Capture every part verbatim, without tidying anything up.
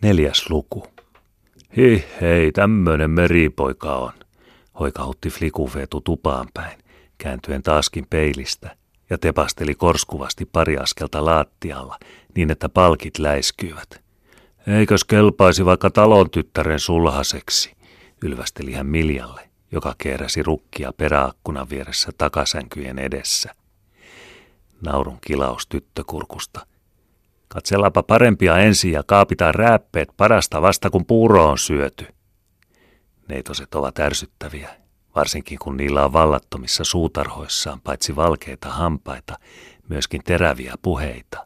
Neljäs luku. Hi hei, tämmönen meripoika on, hoikahutti Flikufeetu tupaan päin, kääntyen taaskin peilistä, ja tepasteli korskuvasti pari askelta lattialla, niin että palkit läiskyivät. Eikös kelpaisi vaikka talon tyttären sulhaseksi, ylvästeli hän Miljalle, joka keeräsi rukkia peräakkunan vieressä takasänkyjen edessä. Naurun kilaus tyttökurkusta. Katsellaanpa parempia ensin ja kaapitaan rääppeet parasta vasta kun puuro on syöty. Neitoset ovat ärsyttäviä, varsinkin kun niillä on vallattomissa suutarhoissaan paitsi valkeita hampaita, myöskin teräviä puheita.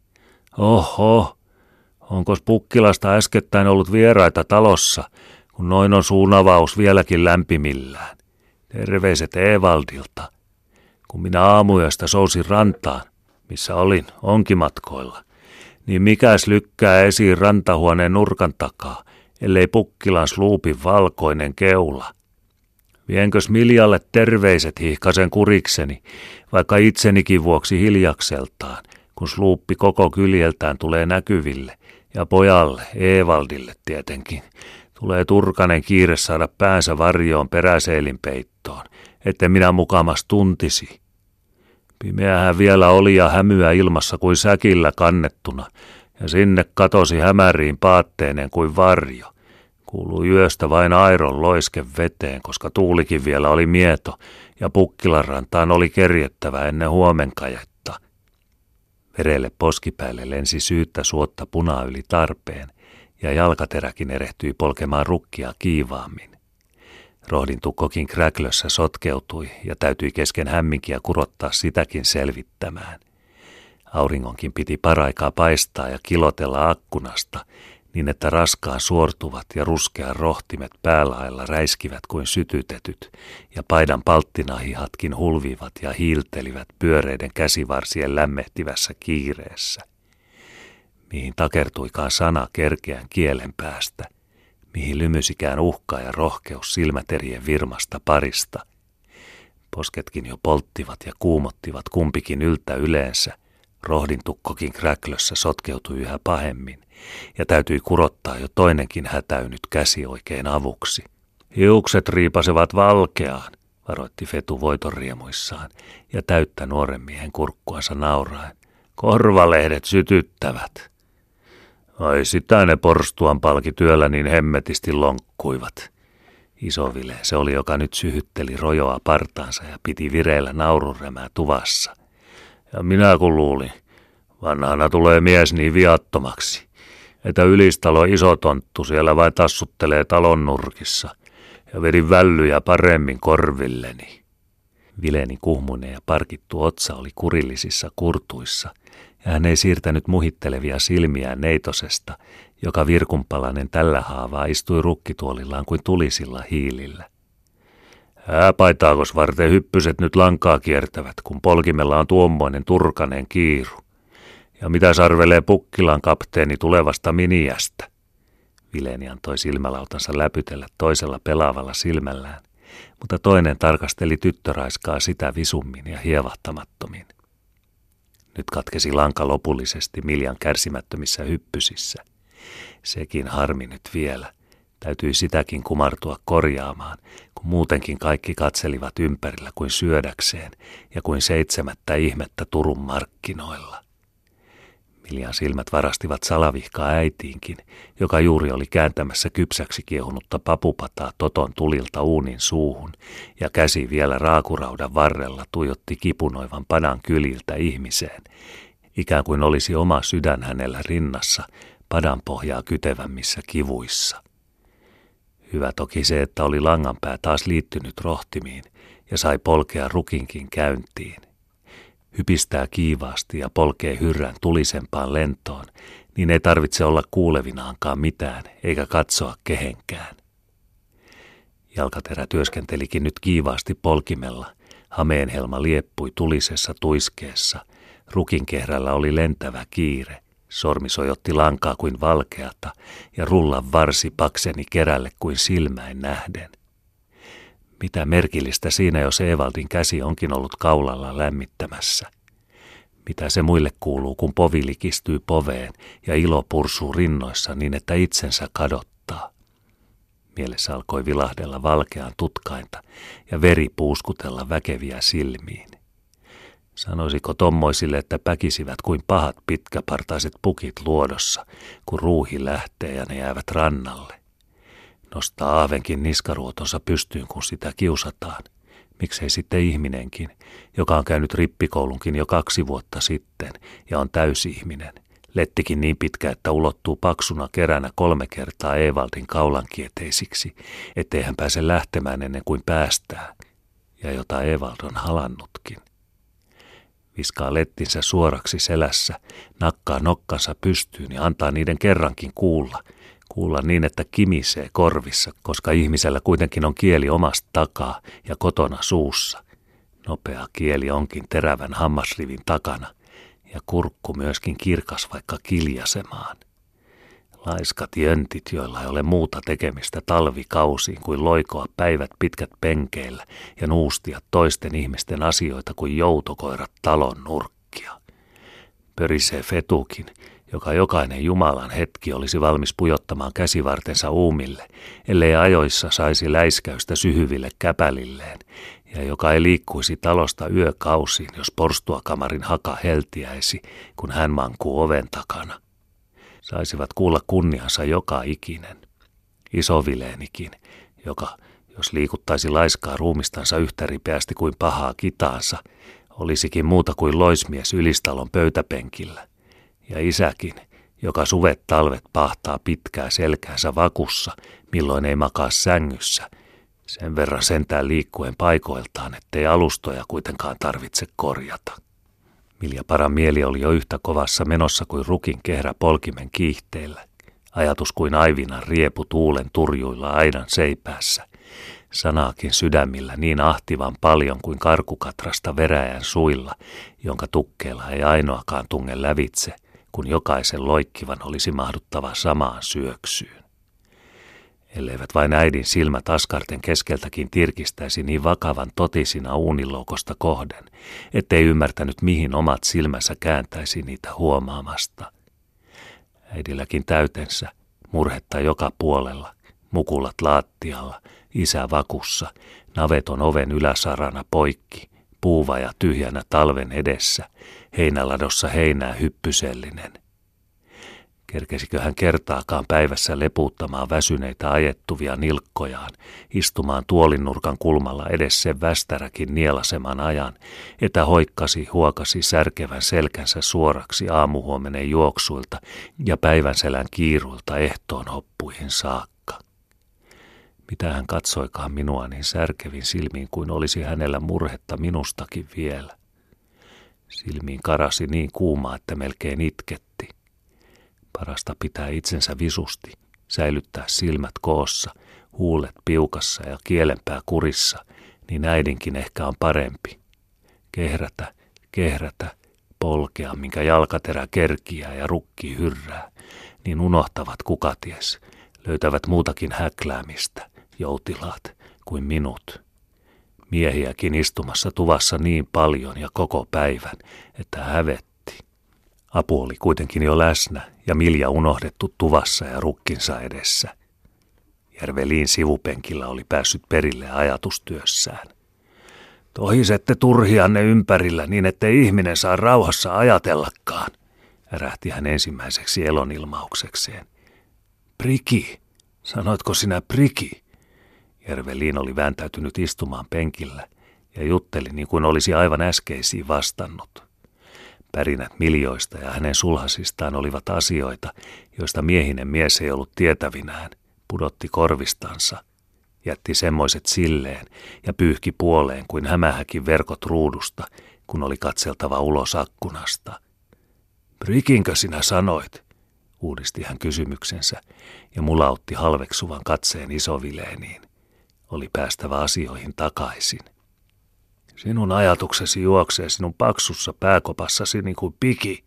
Oho, onkos Pukkilasta äskettäin ollut vieraita talossa, kun noin on suunavaus vieläkin lämpimillään. Terveiset Evaldilta. Kun minä aamuyöstä sousin rantaan, missä olin onkimatkoilla, niin mikäs lykkää esiin rantahuoneen nurkan takaa, ellei Pukkilan sluupin valkoinen keula. Vienkös Miljalle terveiset hihkasen kurikseni, vaikka itsenikin vuoksi hiljakseltaan, kun sluuppi koko kyljeltään tulee näkyville, ja pojalle, Evaldille tietenkin, tulee turkanen kiire saada päänsä varjoon peräseelin peittoon, etten minä mukamas tuntisi. Pimeähän vielä oli ja hämyä ilmassa kuin säkillä kannettuna, ja sinne katosi hämäriin paatteineen kuin varjo. Kuului yöstä vain airon loiske veteen, koska tuulikin vielä oli mieto, ja Pukkilan rantaan oli kerjettävä ennen huomenkajetta. Verelle poskipäälle lensi syyttä suotta punaa yli tarpeen, ja jalkateräkin erehtyi polkemaan rukkia kiivaammin. Rohdin tukkokin kräklössä sotkeutui ja täytyi kesken hämminkiä kurottaa sitäkin selvittämään. Auringonkin piti paraikaa paistaa ja kilotella akkunasta, niin että raskaan suortuvat ja ruskean rohtimet päälailla räiskivät kuin sytytetyt, ja paidan palttinahihatkin hulvivat ja hiiltelivät pyöreiden käsivarsien lämmehtivässä kiireessä. Mihin takertuikaan sana kerkeän kielen päästä, mihin lymysikään uhka ja rohkeus silmäterien virmasta parista. Posketkin jo polttivat ja kuumottivat kumpikin yltä yleensä, rohdin tukkokin kräklössä sotkeutui yhä pahemmin, ja täytyi kurottaa jo toinenkin hätäynyt käsi oikein avuksi. Hiukset riipasevat valkeaan, varoitti Fetu voitonriemuissaan, ja täyttä nuoren miehen kurkkuansa nauraen. Korvalehdet sytyttävät. Ai sitä ne porstuan palkityöllä niin hemmetisti lonkkuivat. Isovile se oli, joka nyt syhytteli rojoa partaansa ja piti vireillä naurunremää tuvassa. Ja minä kun luulin, vanhana tulee mies niin viattomaksi, että ylistalo iso tonttu siellä vain tassuttelee talon nurkissa, ja vedin vällyjä paremmin korvilleni. Vileni kuhmuinen ja parkittu otsa oli kurillisissa kurtuissa, ja hän ei siirtänyt muhittelevia silmiään neitosesta, joka virkunpalainen tällä haavaa istui rukkituolillaan kuin tulisilla hiilillä. Hääpaitaakos varten hyppyset nyt lankaa kiertävät, kun polkimella on tuommoinen turkanen kiiru. Ja mitä sarvelee Pukkilan kapteeni tulevasta miniästä? Vileni antoi silmälautansa läpytellä toisella pelaavalla silmällään, mutta toinen tarkasteli tyttöraiskaa sitä visummin ja hievahtamattomin. Nyt katkesi lanka lopullisesti Miljan kärsimättömissä hyppysissä. Sekin harmi nyt vielä. Täytyi sitäkin kumartua korjaamaan, kun muutenkin kaikki katselivat ympärillä kuin syödäkseen ja kuin seitsemättä ihmettä Turun markkinoilla. Miljan silmät varastivat salavihkaa äitiinkin, joka juuri oli kääntämässä kypsäksi kiehunutta papupataa Toton tulilta uunin suuhun, ja käsi vielä raakuraudan varrella tuijotti kipunoivan padan kyliltä ihmiseen, ikään kuin olisi oma sydän hänellä rinnassa, padan pohjaa kytevämmissä kivuissa. Hyvä toki se, että oli langanpää taas liittynyt rohtimiin ja sai polkea rukinkin käyntiin. Hypistää kiivaasti ja polkee hyrrän tulisempaan lentoon, niin ei tarvitse olla kuulevinaankaan mitään eikä katsoa kehenkään. Jalkaterä työskentelikin nyt kiivaasti polkimella, hameenhelma lieppui tulisessa tuiskeessa, rukin kehrällä oli lentävä kiire, sormi sojotti lankaa kuin valkeata ja rullan varsi pakseni kerälle kuin silmäin nähden. Mitä merkillistä siinä, jos Evaldin käsi onkin ollut kaulalla lämmittämässä? Mitä se muille kuuluu, kun povi likistyy poveen ja ilo pursuu rinnoissa niin, että itsensä kadottaa? Mielessä alkoi vilahdella valkean tutkainta ja veri puuskutella väkeviä silmiin. Sanoisiko tommoisille, että päkisivät kuin pahat pitkäpartaiset pukit luodossa, kun ruuhi lähtee ja ne jäävät rannalle? Nostaa ahvenkin niskaruotonsa pystyyn, kun sitä kiusataan. Miksei sitten ihminenkin, joka on käynyt rippikoulunkin jo kaksi vuotta sitten ja on täysihminen. Lettikin niin pitkä, että ulottuu paksuna keränä kolme kertaa Evaldin kaulankietteisiksi, ettei hän pääse lähtemään ennen kuin päästää, ja jota Evald on halannutkin. Viskaa lettinsä suoraksi selässä, nakkaa nokkansa pystyyn ja antaa niiden kerrankin kuulla. Kuulla niin, että kimisee korvissa, koska ihmisellä kuitenkin on kieli omasta takaa ja kotona suussa. Nopea kieli onkin terävän hammasrivin takana ja kurkku myöskin kirkas vaikka kiljasemaan. Laiskat jöntit, joilla ei ole muuta tekemistä talvikausiin kuin loikoa päivät pitkät penkeillä ja nuustia toisten ihmisten asioita kuin joutokoirat talon nurkkia. Pörisee fetukin, joka jokainen Jumalan hetki olisi valmis pujottamaan käsivartensa uumille, ellei ajoissa saisi läiskäystä syhyville käpälilleen, ja joka ei liikkuisi talosta yökausiin, jos porstuakamarin haka heltiäisi, kun hän mankuu oven takana. Saisivat kuulla kunniansa joka ikinen. Isovileenikin, joka, jos liikuttaisi laiskaa ruumistansa yhtä ripeästi kuin pahaa kitaansa, olisikin muuta kuin loismies ylistalon pöytäpenkillä. Ja isäkin, joka suvet talvet pahtaa pitkää selkäänsä vakussa, milloin ei makaa sängyssä, sen verran sentään liikkuen paikoiltaan, ettei alustoja kuitenkaan tarvitse korjata. Milja Paran mieli oli jo yhtä kovassa menossa kuin rukin kehrä polkimen kiihteillä. Ajatus kuin aivinan riepu tuulen turjuilla aidan seipäässä. Sanaakin sydämillä niin ahtivan paljon kuin karkukatrasta veräjän suilla, jonka tukkeella ei ainoakaan tunge lävitse, kun jokaisen loikkivan olisi mahduttava samaan syöksyyn. Elleivät vain äidin silmät askarten keskeltäkin tirkistäisi niin vakavan totisina uuniloukosta kohden, ettei ymmärtänyt mihin omat silmänsä kääntäisi niitä huomaamasta. Äidilläkin täytensä, murhetta joka puolella, mukulat laattialla, isä vakussa, naveton oven yläsarana poikki, puuvaja tyhjänä talven edessä, heinäladossa heinää hyppysellinen. Kerkesikö hän kertaakaan päivässä lepuuttamaan väsyneitä ajettuvia nilkkojaan, istumaan tuolinnurkan kulmalla edes sen västäräkin nielaseman ajan, että hoikkasi huokasi särkevän selkänsä suoraksi aamuhuomenen juoksuilta ja päivänselän kiiruilta ehtoon hoppuihin saakka. Mitä hän katsoikaan minua niin särkevin silmiin kuin olisi hänellä murhetta minustakin vielä. Silmiin karasi niin kuumaa, että melkein itketti. Parasta pitää itsensä visusti, säilyttää silmät koossa, huulet piukassa ja kielenpää kurissa, niin äidinkin ehkä on parempi. Kehrätä, kehrätä, polkea, minkä jalkaterä kerkiää ja rukki hyrrää, niin unohtavat kukaties, löytävät muutakin häkläämistä, joutilaat, kuin minut. Miehiäkin istumassa tuvassa niin paljon ja koko päivän, että hävetti. Apu oli kuitenkin jo läsnä ja Milja unohdettu tuvassa ja rukkinsa edessä. Järveliin sivupenkillä oli päässyt perille ajatustyössään. Tohisette turhianne ympärillä niin, ettei ihminen saa rauhassa ajatellakaan, ärähti hän ensimmäiseksi elonilmauksekseen. Priki, sanoitko sinä priki? Järveliin oli vääntäytynyt istumaan penkillä ja jutteli niin kuin olisi aivan äskeisiin vastannut. Pärinät Miljoista ja hänen sulhasistaan olivat asioita, joista miehinen mies ei ollut tietävinään, pudotti korvistansa, jätti semmoiset silleen ja pyyhki puoleen kuin hämähäkin verkot ruudusta, kun oli katseltava ulos akkunasta. Prikinkö sinä sanoit? Uudisti hän kysymyksensä ja mulautti halveksuvan katseen isovileeniin. Oli päästävä asioihin takaisin. Sinun ajatuksesi juoksee sinun paksussa pääkopassasi niin kuin piki.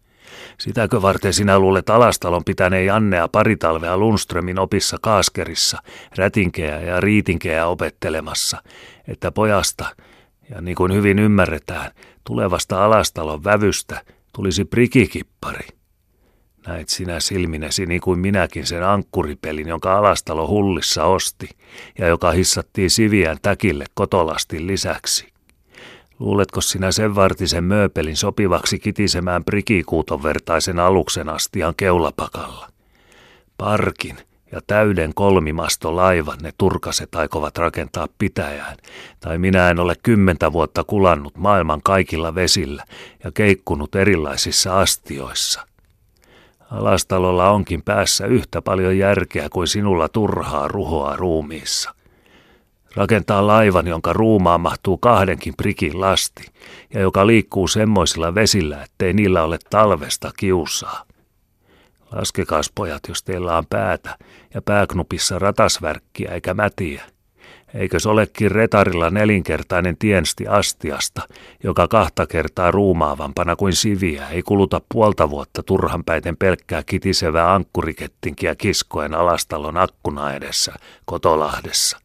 Sitäkö varten sinä luulet Alastalon pitäneen Jannea pari talvea Lundströmin opissa Kaaskerissa, rätinkeä ja riitinkeä opettelemassa, että pojasta, Ja niin kuin hyvin ymmärretään, tulevasta Alastalon vävystä tulisi prikikippari. Näit sinä silminesi niin kuin minäkin sen ankkuripelin, jonka Alastalo hullissa osti ja joka hissattiin Siviän täkille kotolastin lisäksi. Luuletko sinä sen vartisen mööpelin sopivaksi kitisemään prikikuuton vertaisen aluksen astian keulapakalla? Parkin ja täyden kolmimastolaivan ne turkaset aikovat rakentaa pitäjään, tai minä en ole kymmentä vuotta kulannut maailman kaikilla vesillä ja keikkunut erilaisissa astioissa. Alastalolla onkin päässä yhtä paljon järkeä kuin sinulla turhaa ruhoa ruumiissa. Rakentaa laivan, jonka ruumaan mahtuu kahdenkin prikin lasti ja joka liikkuu semmoisilla vesillä, ettei niillä ole talvesta kiusaa. Laskekaas pojat, jos teillä on päätä ja pääknupissa ratasvärkkiä eikä mätiä. Eikös olekin retarilla nelinkertainen tiensti astiasta, joka kahta kertaa ruumaavampana kuin Siviä ei kuluta puolta vuotta turhanpäiten pelkkää kitisevää ankkurikettinkiä kiskoen Alastalon akkuna edessä Kotolahdessa.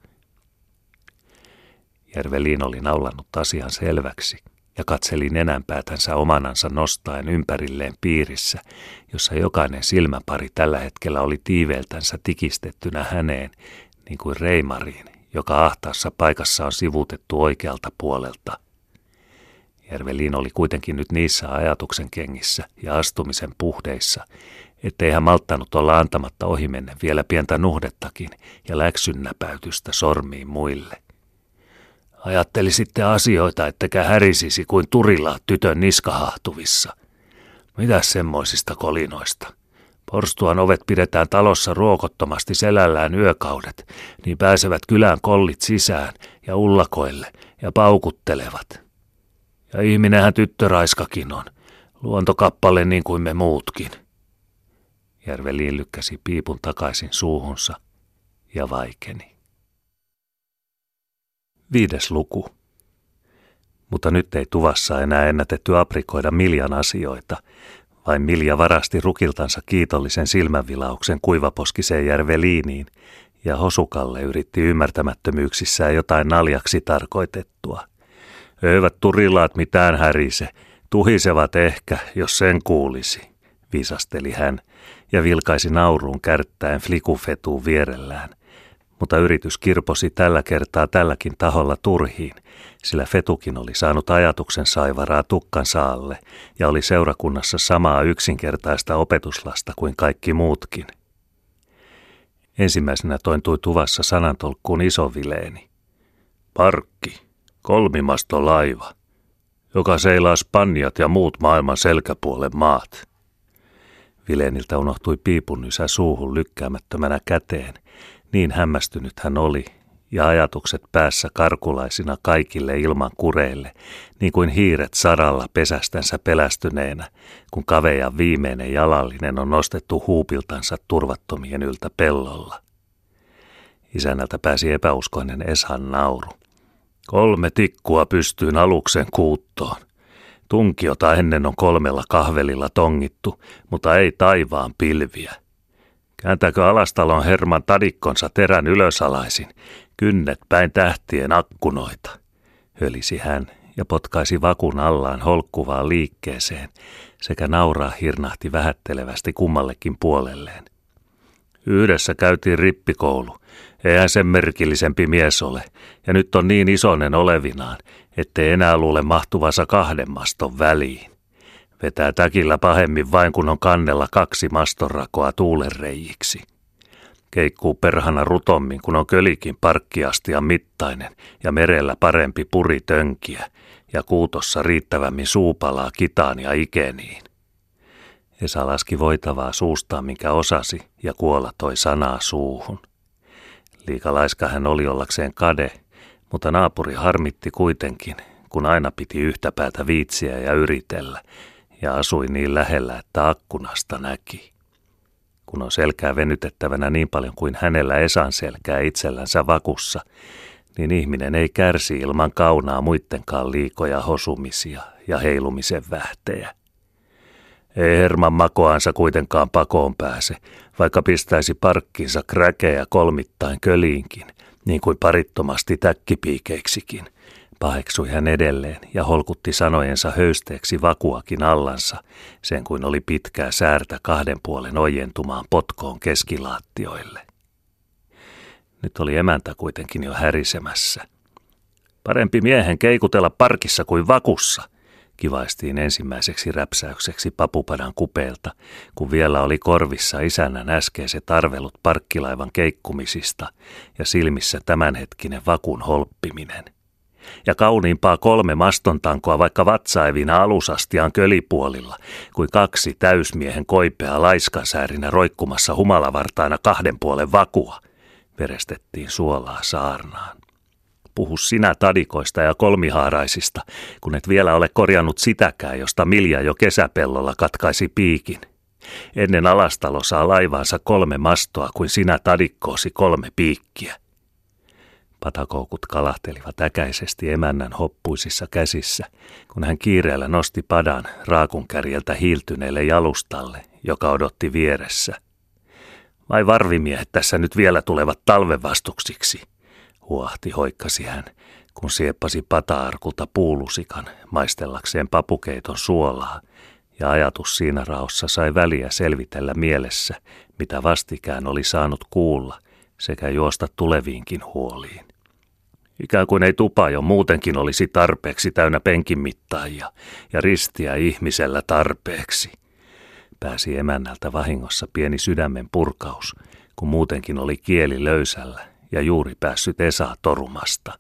Järvelin oli naulannut asian selväksi ja katseli nenänpäätänsä omanansa nostaen ympärilleen piirissä, jossa jokainen silmäpari tällä hetkellä oli tiiveeltänsä tikistettynä häneen, niin kuin reimariin, joka ahtaassa paikassa on sivutettu oikealta puolelta. Järvelin oli kuitenkin nyt niissä ajatuksen kengissä ja astumisen puhdeissa, ettei hän malttanut olla antamatta ohimennen vielä pientä nuhdettakin ja läksynnäpäytystä sormiin muille. Ajattelisitte asioita, ettekä härisisi kuin turilaat tytön niskahahtuvissa. Mitäs semmoisista kolinoista? Porstuan ovet pidetään talossa ruokottomasti selällään yökaudet, niin pääsevät kylän kollit sisään ja ullakoille ja paukuttelevat. Ja ihminenhän tyttöraiskakin on, luontokappale niin kuin me muutkin. Järvelin lykkäsi piipun takaisin suuhunsa ja vaikeni. Viides luku. Mutta nyt ei tuvassa enää ennätetty aprikoida Miljan asioita, vain Milja varasti rukiltansa kiitollisen silmänvilauksen kuivaposkiseen Järveliiniin, ja Hosukalle yritti ymmärtämättömyyksissään jotain naljaksi tarkoitettua. Eivät turilaat mitään härise, tuhisevat ehkä, jos sen kuulisi, viisasteli hän, ja vilkaisi nauruun kärttäen flikufetuun vierellään. Mutta yritys kirposi tällä kertaa tälläkin taholla turhiin, sillä Fetukin oli saanut ajatuksen saivaraa tukkansa alle ja oli seurakunnassa samaa yksinkertaista opetuslasta kuin kaikki muutkin. Ensimmäisenä tointui tuvassa sanantolkkuun iso Vileeni. Parkki, kolmimastolaiva, joka seilaa Spanjat ja muut maailman selkäpuolen maat. Vileeniltä unohtui piipunnysä suuhun lykkäämättömänä käteen. Niin hämmästynyt hän oli, ja ajatukset päässä karkulaisina kaikille ilman kureille, niin kuin hiiret saralla pesästänsä pelästyneenä, kun kavejan viimeinen jalallinen on nostettu huupiltansa turvattomien yltä pellolla. Isännältä pääsi epäuskoinen Eshan nauru. Kolme tikkua pystyyn aluksen kuuttoon. Tunkiota ennen on kolmella kahvelilla tongittu, mutta ei taivaan pilviä. Kääntääkö Alastalon Herman tadikkonsa terän ylösalaisin, kynnet päin tähtien akkunoita, hölisi hän ja potkaisi vakun allaan holkkuvaan liikkeeseen sekä nauraa hirnahti vähättelevästi kummallekin puolelleen. Yhdessä käytiin rippikoulu, eihän sen merkillisempi mies ole, ja nyt on niin isonen olevinaan, ettei enää luule mahtuvansa kahden maston väliin. Vetää täkillä pahemmin vain kun on kannella kaksi mastonrakoa tuulenreijiksi. Keikkuu perhana rutommin kun on kölikin parkkiastian mittainen ja merellä parempi puri tönkiä ja kuutossa riittävämmin suupalaa kitaan ja ikeniin. Esa laski voitavaa suustaan minkä osasi ja kuola toi sanaa suuhun. Liikalaiska hän oli ollakseen kade, mutta naapuri harmitti kuitenkin, kun aina piti yhtä päätä viitsiä ja yritellä, ja asui niin lähellä, että akkunasta näki. Kun on selkää venytettävänä niin paljon kuin hänellä Esan selkää itsellänsä vakussa, niin ihminen ei kärsi ilman kaunaa muittenkaan liikoja hosumisia ja heilumisen vähtejä. Ei Herman makoansa kuitenkaan pakoon pääse, vaikka pistäisi parkkinsa kräkejä kolmittain köliinkin, niin kuin parittomasti täkkipiikeiksikin, Paheksui hän edelleen ja holkutti sanojensa höysteeksi vakuakin allansa, sen kuin oli pitkää säärtä kahden puolen ojentumaan potkoon keskilaattioille. Nyt oli emäntä kuitenkin jo härisemässä. Parempi miehen keikutella parkissa kuin vakussa, kivaistiin ensimmäiseksi räpsäykseksi papupadan kupeelta, kun vielä oli korvissa isännän äskeiset arvelut parkkilaivan keikkumisista ja silmissä tämänhetkinen vakun holppiminen. Ja kauniimpaa kolme mastontankoa vaikka vatsaevina alusastiaan kölipuolilla, kuin kaksi täysmiehen koipeaa laiskasäärinä roikkumassa humalavartaina kahden puolen vakua, verestettiin suolaa saarnaan. Puhu sinä tadikoista ja kolmihaaraisista, kun et vielä ole korjannut sitäkään, josta Milja jo kesäpellolla katkaisi piikin. Ennen alastalo saa laivaansa kolme mastoa, kuin sinä tadikkoosi kolme piikkiä. Patakoukut kalahtelivat äkäisesti emännän hoppuisissa käsissä, kun hän kiireellä nosti padan raakunkärjeltä hiiltyneelle jalustalle, joka odotti vieressä. Vai varvimiehet tässä nyt vielä tulevat talvevastuksiksi, huahti hoikkasi hän, kun sieppasi pata-arkulta puulusikan maistellakseen papukeiton suolaa, ja ajatus siinä raossa sai väliä selvitellä mielessä, mitä vastikään oli saanut kuulla, sekä juosta tuleviinkin huoliin. Ikään kuin ei tupa jo muutenkin olisi tarpeeksi täynnä penkin mittaajia ja ristiä ihmisellä tarpeeksi. Pääsi emännältä vahingossa pieni sydämen purkaus, kun muutenkin oli kieli löysällä ja juuri päässyt Esaa torumasta.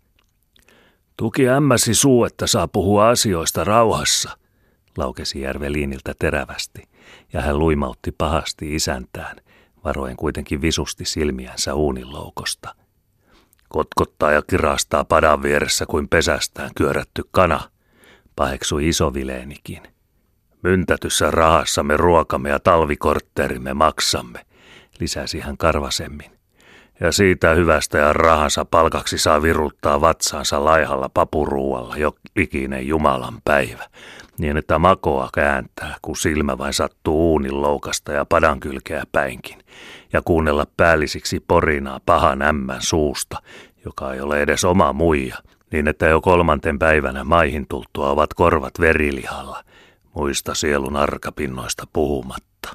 Tuki ämmäsi suu, että saa puhua asioista rauhassa, laukesi Järveliiniltä terävästi, ja hän luimautti pahasti isäntään, varoen kuitenkin visusti silmiänsä uuninloukosta. Kotkottaa ja kirastaa padan vieressä kuin pesästään kyörätty kana, paheksui isovileenikin. Myntätyssä rahassa me ruokamme ja talvikortterimme maksamme, lisäsi hän karvasemmin. Ja siitä hyvästä ja rahansa palkaksi saa viruttaa vatsaansa laihalla papuruualla jo ikinen Jumalan päivä, niin että makoa kääntää, kun silmä vain sattuu uunin loukasta ja padan kylkeä päinkin, ja kuunnella päällisiksi porinaa pahan ämmän suusta, joka ei ole edes oma muija, niin että jo kolmanten päivänä maihin tultua ovat korvat verilihalla, muista sielun arkapinnoista puhumatta.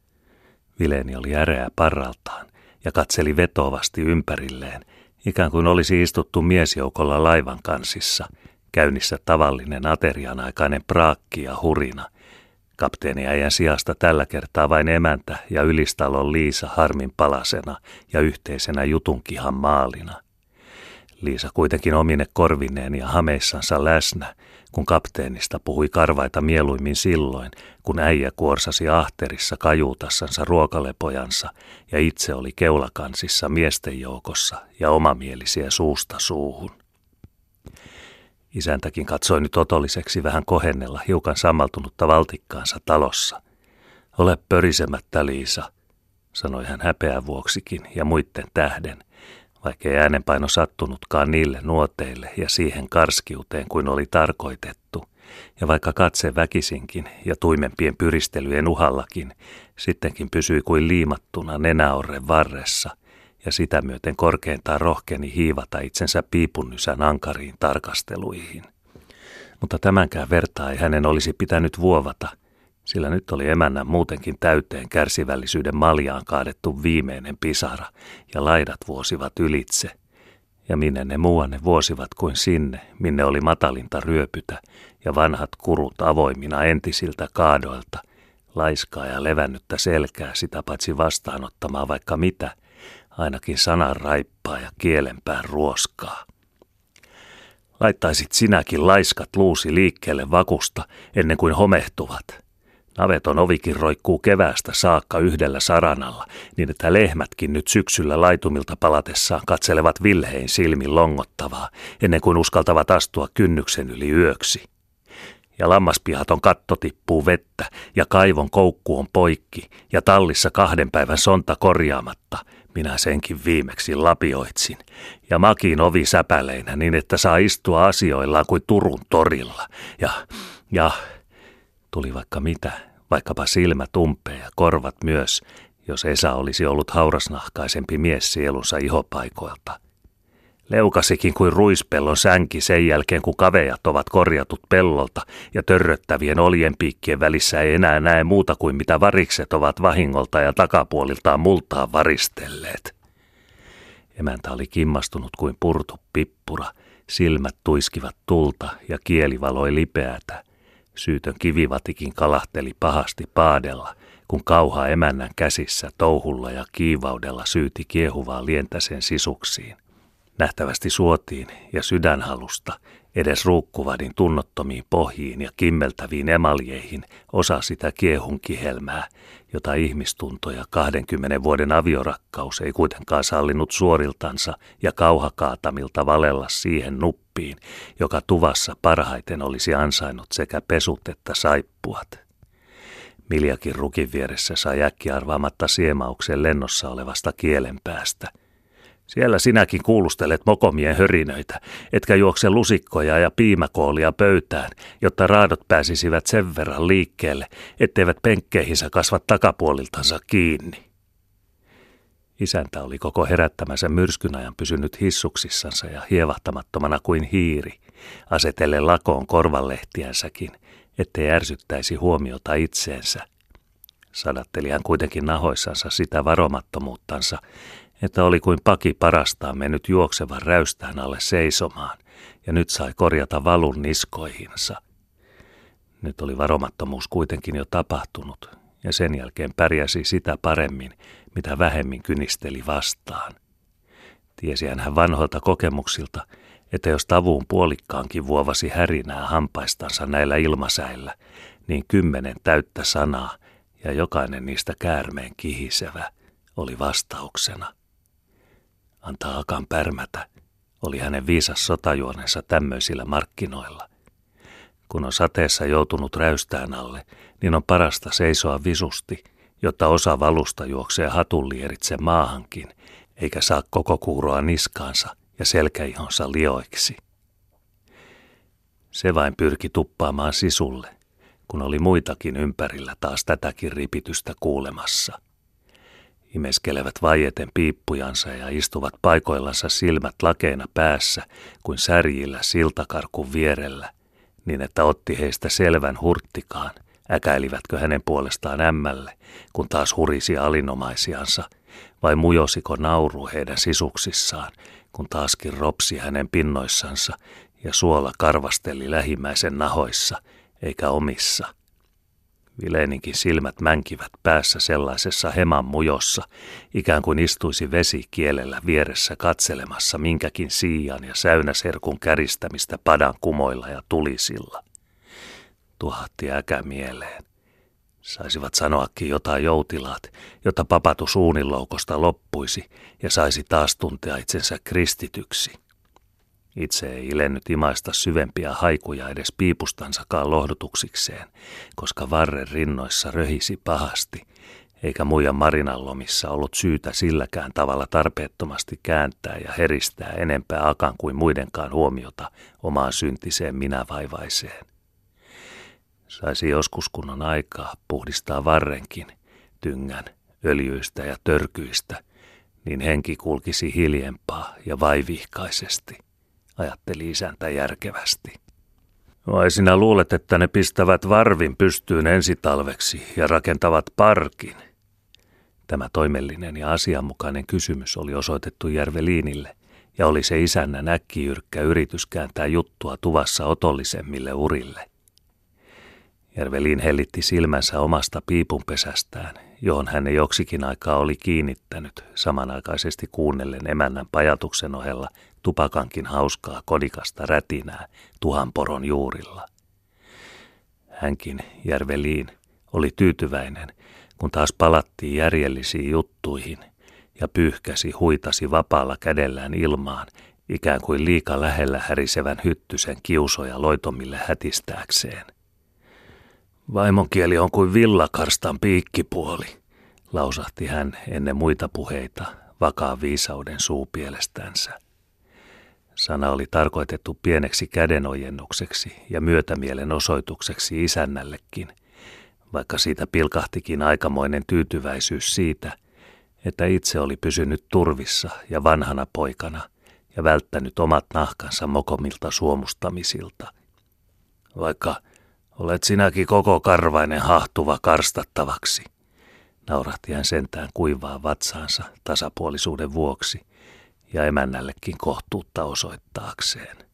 Vileni oli äreä parraltaan ja katseli vetovasti ympärilleen, ikään kuin olisi istuttu miesjoukolla laivan kansissa, käynnissä tavallinen aterian aikainen praakki ja hurina. Kapteeniäijän sijasta tällä kertaa vain emäntä ja ylistalon Liisa harmin palasena ja yhteisenä jutunkihan maalina. Liisa kuitenkin omine korvineen ja hameissansa läsnä, kun kapteenista puhui karvaita mieluimmin silloin, kun äijä kuorsasi ahterissa kajuutassansa ruokalepojansa ja itse oli keulakansissa miesten joukossa ja omamielisiä suusta suuhun. Isäntäkin katsoi nyt otolliseksi vähän kohennella hiukan sammaltunutta valtikkaansa talossa. Ole pörisemättä, Liisa, sanoi hän häpeän vuoksikin ja muitten tähden, vaikkei äänenpaino sattunutkaan niille nuoteille ja siihen karskiuteen kuin oli tarkoitettu, ja vaikka katse väkisinkin ja tuimempien pyristelyjen uhallakin sittenkin pysyi kuin liimattuna nenäorren varressa, ja sitä myöten korkeintaan rohkeni hiivata itsensä piipunnysän ankariin tarkasteluihin. Mutta tämänkään vertaa ei hänen olisi pitänyt vuovata, sillä nyt oli emännän muutenkin täyteen kärsivällisyyden maljaan kaadettu viimeinen pisara, ja laidat vuosivat ylitse. Ja minne ne muuanne vuosivat kuin sinne, minne oli matalinta ryöpytä, ja vanhat kurut avoimina entisiltä kaadoilta, laiskaa ja levännyttä selkää sitä paitsi vastaanottamaan vaikka mitä, ainakin sanan raippaa ja kielenpään ruoskaa. Laittaisit sinäkin laiskat luusi liikkeelle vakusta ennen kuin homehtuvat. Naveton ovikin roikkuu keväästä saakka yhdellä saranalla, niin että lehmätkin nyt syksyllä laitumilta palatessaan katselevat vilhein silmin longottavaa, ennen kuin uskaltavat astua kynnyksen yli yöksi. Ja lammaspihaton katto tippuu vettä, ja kaivon koukku on poikki, ja tallissa kahden päivän sonta korjaamatta, minä senkin viimeksi lapioitsin, ja makiin ovi säpäleinä niin, että saa istua asioillaan kuin Turun torilla, ja, ja... Tuli vaikka mitä, vaikkapa silmät umpea ja korvat myös, jos Esa olisi ollut haurasnahkaisempi mies sielunsa ihopaikoilta. Leukasikin kuin ruispellon sänki sen jälkeen, kun kavejat ovat korjatut pellolta ja törröttävien oljenpiikkien välissä ei enää näe muuta kuin mitä varikset ovat vahingolta ja takapuoliltaan multaa varistelleet. Emäntä oli kimmastunut kuin purtu pippura, silmät tuiskivat tulta ja kieli valoi lipeätä. Syytön kivivatikin kalahteli pahasti paadella, kun kauha emännän käsissä touhulla ja kiivaudella syyti kiehuvaa lientä sen sisuksiin. Nähtävästi suotiin ja sydänhalusta, edes ruukkuvadin tunnottomiin pohjiin ja kimmeltäviin emaljeihin osa sitä kiehun kihelmää, jota ihmistunto ja kahdenkymmenen vuoden aviorakkaus ei kuitenkaan sallinut suoriltansa ja kauhakaatamilta valella siihen nuppiin, joka tuvassa parhaiten olisi ansainnut sekä pesut että saippuat. Miljakin rukin vieressä sai äkki arvaamatta siemauksen lennossa olevasta kielenpäästä. Siellä sinäkin kuulustelet mokomien hörinöitä, etkä juokse lusikkoja ja piimäkoolia pöytään, jotta raadot pääsisivät sen verran liikkeelle, etteivät penkkeihinsä kasva takapuoliltansa kiinni. Isäntä oli koko herättämänsä myrskyn ajan pysynyt hissuksissansa ja hievahtamattomana kuin hiiri, asetellen lakoon korvanlehtiänsäkin, ettei ärsyttäisi huomiota itseensä. Sadatteli hän kuitenkin nahoissansa sitä varomattomuuttansa, että oli kuin paki parastaan mennyt juoksevan räystään alle seisomaan, ja nyt sai korjata valun niskoihinsa. Nyt oli varomattomuus kuitenkin jo tapahtunut, ja sen jälkeen pärjäsi sitä paremmin, mitä vähemmin kynisteli vastaan. Tiesihän hän vanhoilta kokemuksilta, että jos tavuun puolikkaankin vuovasi härinää hampaistansa näillä ilmasäillä, niin kymmenen täyttä sanaa, ja jokainen niistä käärmeen kihisevä, oli vastauksena. Antaa akan pärmätä, oli hänen viisas sotajuonensa tämmöisillä markkinoilla. Kun on sateessa joutunut räystään alle, niin on parasta seisoa visusti, jotta osa valusta juoksee hatullieritse maahankin, eikä saa koko kuuroa niskaansa ja selkäihonsa lioiksi. Se vain pyrki tuppaamaan sisulle, kun oli muitakin ympärillä taas tätäkin ripitystä kuulemassa. Imeskelevät vaieten piippujansa ja istuvat paikoillansa silmät lakeina päässä kuin särjillä siltakarkun vierellä, niin että otti heistä selvän hurttikaan, äkäilivätkö hänen puolestaan ämmälle, kun taas hurisi alinomaisiansa, vai mujosiko nauru heidän sisuksissaan, kun taaskin ropsi hänen pinnoissansa ja suola karvasteli lähimmäisen nahoissa, eikä omissa. Vileninkin silmät mänkivät päässä sellaisessa heman mujossa, ikään kuin istuisi vesi kielellä vieressä katselemassa minkäkin siian ja säynäserkun käristämistä padan kumoilla ja tulisilla. Tuhahti äkä mieleen. Saisivat sanoakin jotain joutilaat, jotta papatu suuninloukosta loppuisi ja saisi taas tuntea itsensä kristityksi. Itse ei ilennyt imaista syvempiä haikuja edes piipustansakaan lohdutuksikseen, koska varren rinnoissa röhisi pahasti, eikä muijan marinanlomissa ollut syytä silläkään tavalla tarpeettomasti kääntää ja heristää enempää akan kuin muidenkaan huomiota omaan syntiseen minävaivaiseen. Saisi joskus kun on aikaa puhdistaa varrenkin, tyngän, öljyistä ja törkyistä, niin henki kulkisi hiljempaa ja vaivihkaisesti, ajatteli isäntä järkevästi. Vai sinä luulet, että ne pistävät varvin pystyyn ensitalveksi ja rakentavat parkin? Tämä toimellinen ja asianmukainen kysymys oli osoitettu Järvelinille, ja oli se isännän äkkijyrkkä yritys kääntää juttua tuvassa otollisemmille urille. Järvelin hellitti silmänsä omasta piipunpesästään, johon hän ei joksikin aikaa oli kiinnittänyt, samanaikaisesti kuunnellen emännän pajatuksen ohella tupakankin hauskaa kodikasta rätinää tuhanporon juurilla. Hänkin, Järvelin, oli tyytyväinen, kun taas palattiin järjellisiin juttuihin ja pyyhkäsi huitasi vapaalla kädellään ilmaan, ikään kuin liika lähellä härisevän hyttysen kiusoja loitomille hätistääkseen. Vaimon kieli on kuin villakarstan piikkipuoli, lausahti hän ennen muita puheita vakaan viisauden suupielestänsä. Sana oli tarkoitettu pieneksi kädenojennukseksi ja myötämielen osoitukseksi isännällekin, vaikka siitä pilkahtikin aikamoinen tyytyväisyys siitä, että itse oli pysynyt turvissa ja vanhana poikana ja välttänyt omat nahkansa mokomilta suomustamisilta. Vaikka olet sinäkin koko karvainen hahtuva karstattavaksi, naurahti hän sentään kuivaa vatsaansa tasapuolisuuden vuoksi ja emännällekin kohtuutta osoittaakseen.